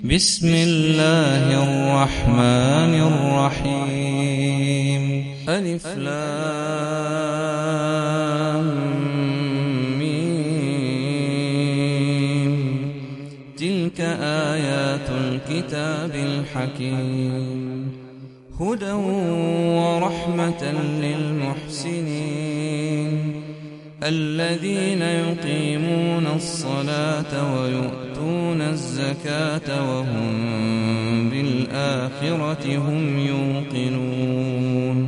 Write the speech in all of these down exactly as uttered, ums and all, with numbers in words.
بسم الله الرحمن الرحيم. ألف لام ميم. تلك آيات الكتاب الحكيم، هدى ورحمة للمحسنين الذين يقيمون الصلاة ويؤتون الزكاة وهم بالآخرة هم يوقنون.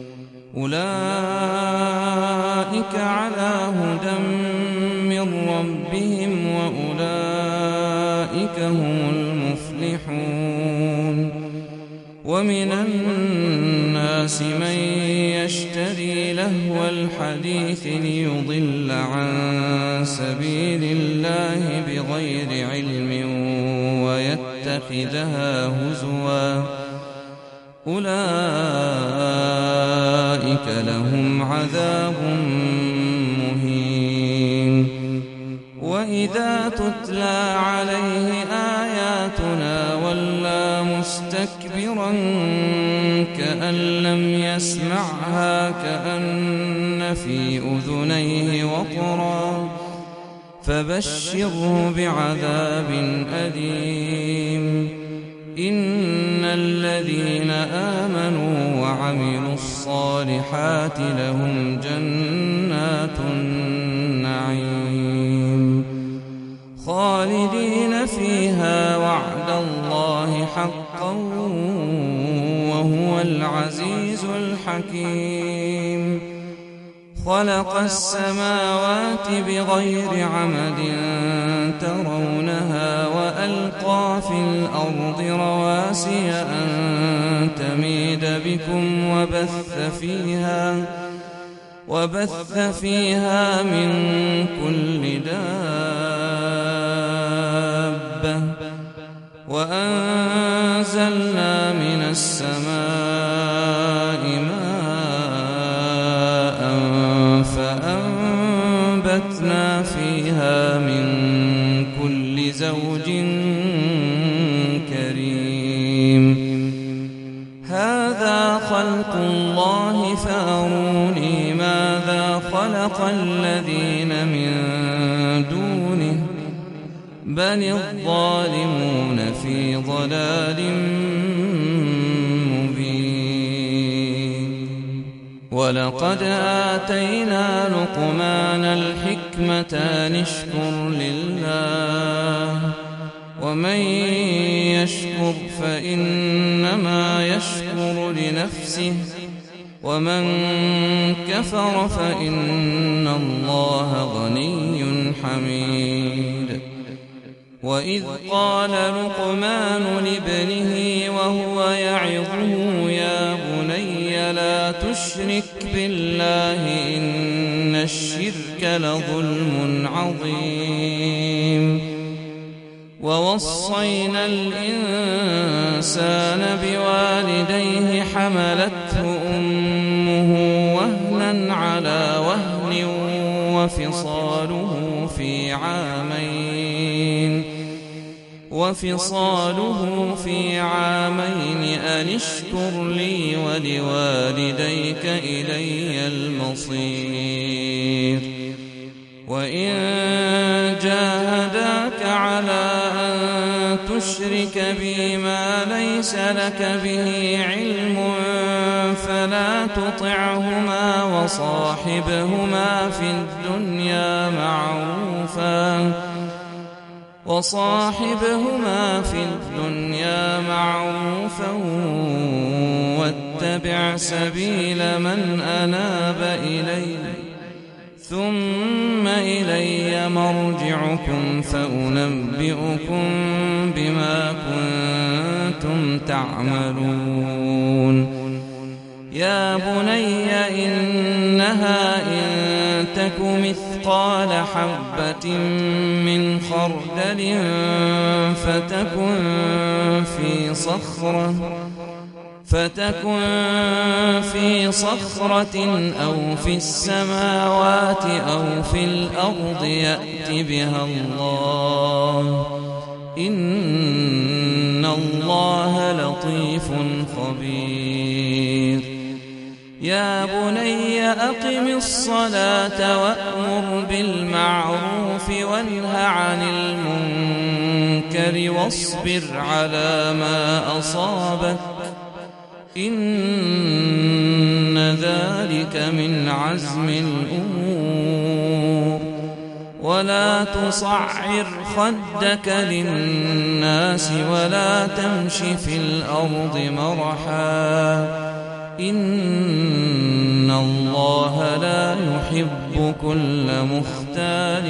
أولئك على هدى من ربهم وأولئك هم المفلحون. ومن الناس من يشتري لهو الحديث ليضل عن سبيل الله بغير علم ويتخذها هزوا، أولئك لهم عذاب مهين. وإذا تتلى عليه آياتنا ولى مستكبرا كأن لم يسمعها كأن في أذنيه وقرا، فبشره بعذاب أليم. إن الذين آمنوا وعملوا الصالحات لهم جنات النعيم خالدين فيها وعد الله حقا وهو العزيز الحكيم. خلق السماوات بغير عمد ترونها وألقى في الأرض رواسي أن تميد بكم وبث فيها وبث فيها من كل دابة وأنزلنا من السماء ماء فأنبتنا فيها من كل زوج كريم. هذا خلق الله فأروني ماذا خلق الذين من دونه بل الظالمون في ضلال مبين. ولقد آتينا لقمان الحكمة أن اشكر لله ومن يشكر فإنما يشكر لنفسه ومن كفر فإن الله غني حميد. وإذ قال لقمان لابنه وهو يعظه يا بني لا تشرك بالله إن الشرك لظلم عظيم. ووصينا الإنسان بوالديه حملته أمه وهنا على وهن وفصاله في عامين وفصاله في عامين أن اشكر لي ولوالديك إلي المصير. وإن جاهداك على أن تشرك بي ما ليس لك به علم فلا تطعهما وصاحبهما في الدنيا معروفا وصاحبهما في الدنيا معروفا واتبع سبيل من أناب إلي ثم إلي مرجعكم فأنبئكم بما كنتم تعملون. يا بني إنها إن تك مثقال حبة من خردل فتكن في صخرة فتكن في صخرة أو في السماوات أو في الأرض يأت بها الله إن الله لطيف خبير يا بني أقم الصلاة وأمر بالمعروف وانه عن المنكر واصبر على ما أصابك إن ذلك من عزم الأمور ولا تصعر خدك للناس ولا تمش في الأرض مرحا إن الله لا يحب كل مختال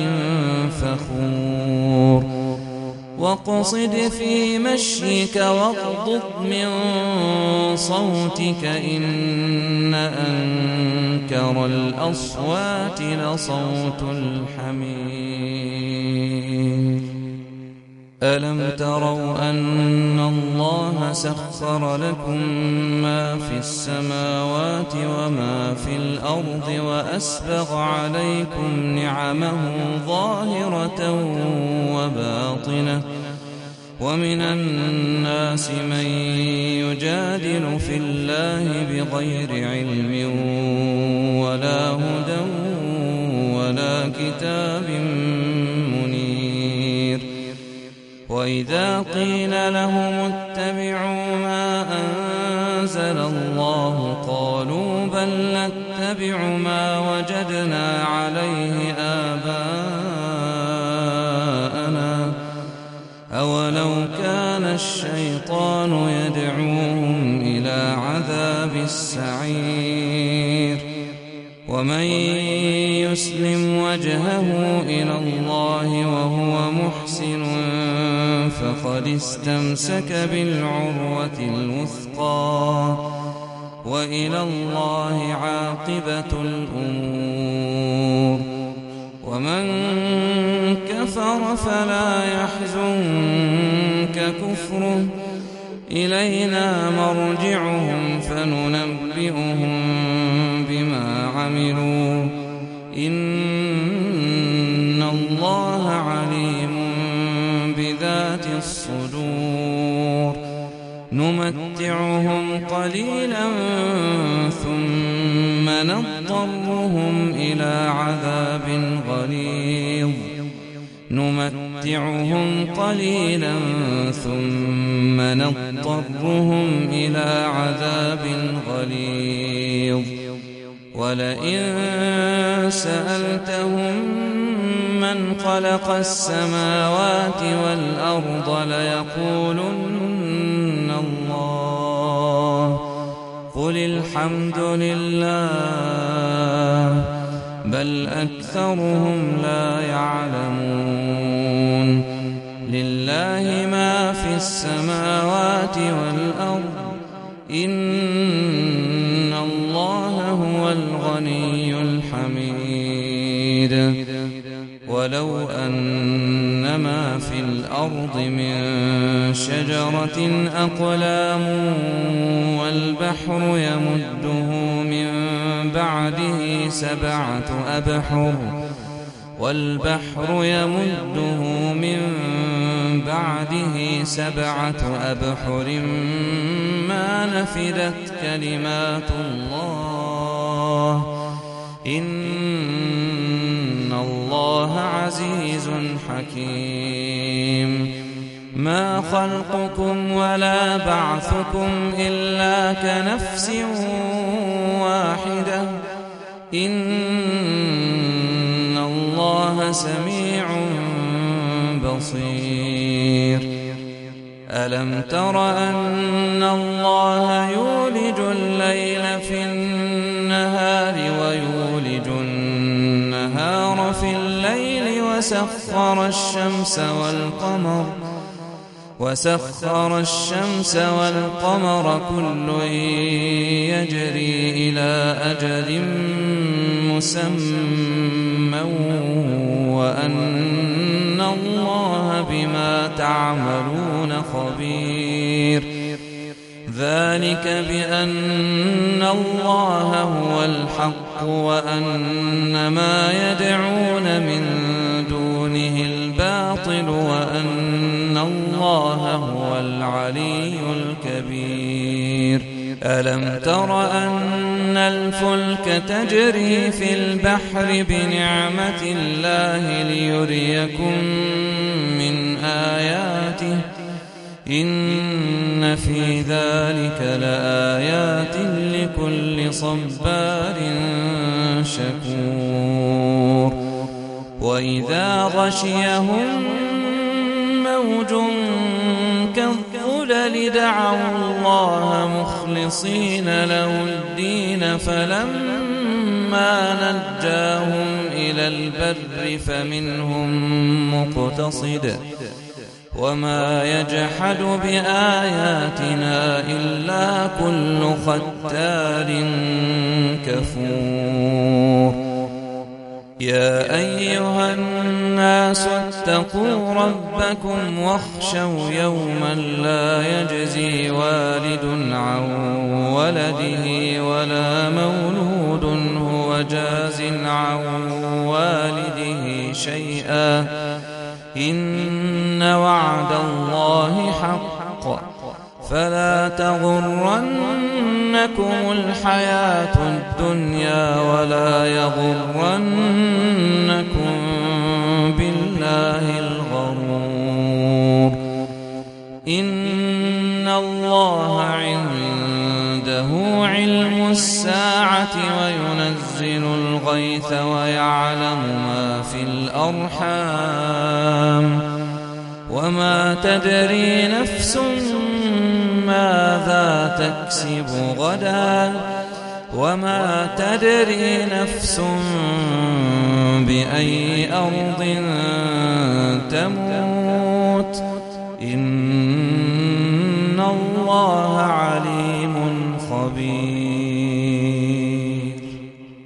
فخور واقصد في مشيك واغضض من صوتك إن أنكر الأصوات لصوت الحمير ألم تروا أن الله سخر لكم ما في السماوات وما في الأرض وأسبغ عليكم نعمه ظاهرة وباطنة ومن الناس من يجادل في الله بغير علم ولا هدى ولا كتاب منير وإذا قيل لهم اتبعوا ما أنزل الله قالوا بل نتبع ما وجدنا عليه آباءنا أولو كان الشيطان يدعوهم إلى عذاب السعير ومن يسلم وجهه إلى الله وهو محسن فقد استمسك بالعروة الوثقى وإلى الله عاقبة الأمور ومن كفر فلا يحزنك كفره إلينا مرجعهم فننبئهم بما عملوا إن الله عليم بذات الصدور نمتعهم قليلا ثم نضطرهم إلى عذاب غليظ نمتعهم قليلا ثم نضطرهم إلى عذاب غليظ ولئن سألتهم من خلق السماوات والأرض ليقولن الله قل الحمد لله بل أكثرهم لا يعلمون لله ما في السماوات والأرض إن الله هو الغني الحميد ولو أن ما في الأرض من شجرة أقلام والبحر يمده من بعده سبعة أبحر والبحر يمده من بعده سبعة أبحر ما نفدت كلمات الله إن الله عزيز حكيم ما خلقكم ولا بعثكم إلا كنفس واحدة إن الله سميع بصير ألم تر أن الله يولج الليل في النهار ويولج النهار في الليل وسخر الشمس والقمر وسخر الشمس والقمر كل يجري إلى أجل مسمى وأن الله بما تعملون خبير ذلك بأن الله هو الحق وأن ما يدعون من دونه الباطل وأن الله هو العلي الكبير ألم تر أن الفلك تجري في البحر بنعمة الله ليريكم من آياته إن في ذلك لآيات لكل صبار شكور وإذا غشيهم موج كالظلل دعوا الله مخلصين له الدين فلما نجاهم إلى البر فمنهم مقتصد وما يجحد بآياتنا إلا كل ختار كفور يا أيها الناس اتقوا ربكم واخشوا يوما لا يجزي والد عن ولده ولا مولود هو جاز عن والده شيئا إن وعد الله حق فلا تغرنكم الحياة الدنيا ولا يغرنكم بالله الغرور إن الله عنده علم الساعة وينزل الغيث ويعلم ما في الأرحام وما تدري نفس ماذا تكسب غدا وما تدري نفس بأي أرض تموت إن الله عليم خبير